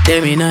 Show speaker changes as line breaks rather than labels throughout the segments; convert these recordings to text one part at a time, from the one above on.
Them inna.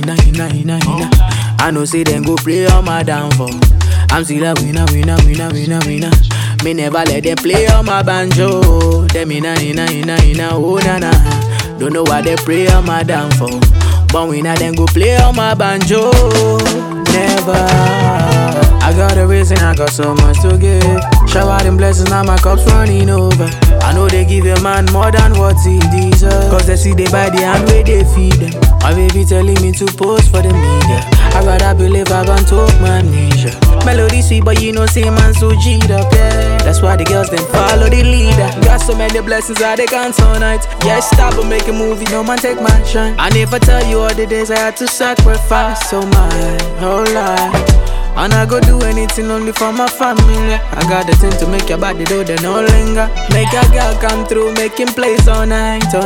I know say them go play on my downfall. I'm still a winner. Me never let them play on my banjo. Them inna, oh na na. Don't know why they pray on my downfall. But when I then go play on my banjo, never. I got a reason, I got so much to give. Shower them blessings, now my cup's running over. I know they give a man more than what he deserves. Cause they see they buy the hand where they feed them. My baby telling me to post for the media. I gotta believe I can talk my amnesia. Melody sweet, but you know, say man so G'd up, yeah. That's why the girls then follow the leader. Got so many blessings that they can't tonight. Yeah, stop and make a movie, no man take my shine. I never tell you all the days I had to sacrifice so my whole life. And I go do anything only for my family. I got the thing to make your body do the no linger. Make a girl come through, making plays all night. No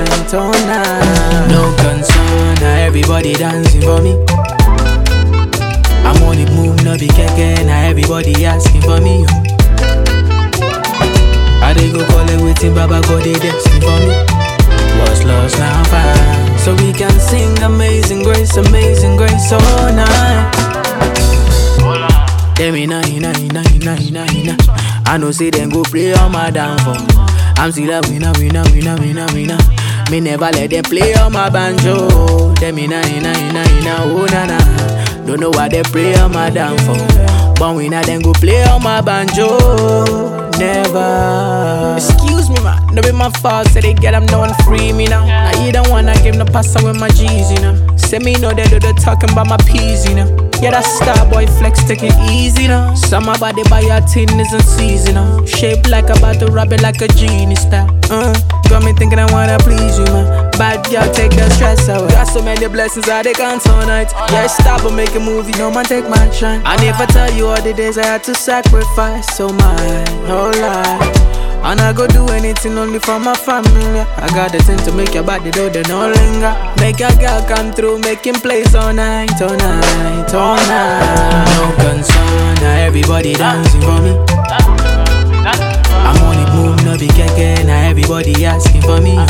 concern, now everybody dancing for me. I'm on the move, no be keke, now everybody asking for me. I dey go call it waiting, Baba God they dancing for me. What's lost now fine, so we can sing amazing grace all night. Them inna. I know say them go play on my downfall. I'm still a winner. Me never let them play on my banjo. Them inna, oh na na. Don't know why they pray on my downfall. But when I then go play on my banjo, never. Excuse me, man, no be my fault. Say they get them no one free me now. Now you don't wanna give no pass with my G's, you know. Say me know they do the talking about my P's, you know. Yeah, that star boy flex, take it easy now. Some about they buy your tin isn't seasonal. Shaped like about to rub it like a genie style. Got me thinking I wanna please you, man. Bad girl, take the stress away. Got so many blessings that they can't tonight. Yeah, stop and make a movie, no man take my shine. I never tell you all the days I had to sacrifice so my whole life. And I go do anything only for my family. I got the thing to make your body do the no linger. Make a girl come through, making plays all night. No concern, now everybody dancing for me. I'm on the move, no be keke, now everybody asking for me.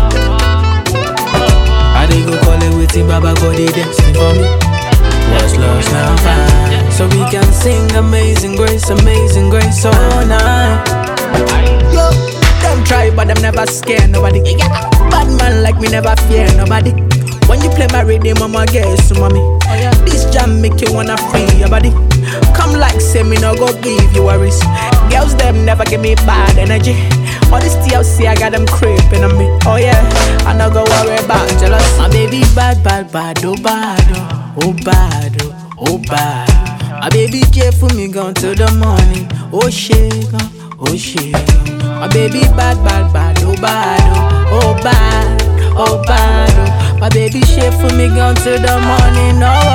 I dey go call it waiting, Baba God they dancing for me. What's lost now fine, so we can sing amazing grace all night. Yo, them try but them never scare nobody. Bad man like me never fear nobody. When you play my rhythm, I'ma guess, mommy. This jam make you wanna free your body. Come like say me no go give you worries. Girls them never give me bad energy. All this TLC I got them creeping on me. Oh yeah, I no go worry about jealous. My baby bad, oh bad. My baby care for me gone till the morning. Oh shit. My baby bad, oh bad. My baby shit for me gone till the morning. Oh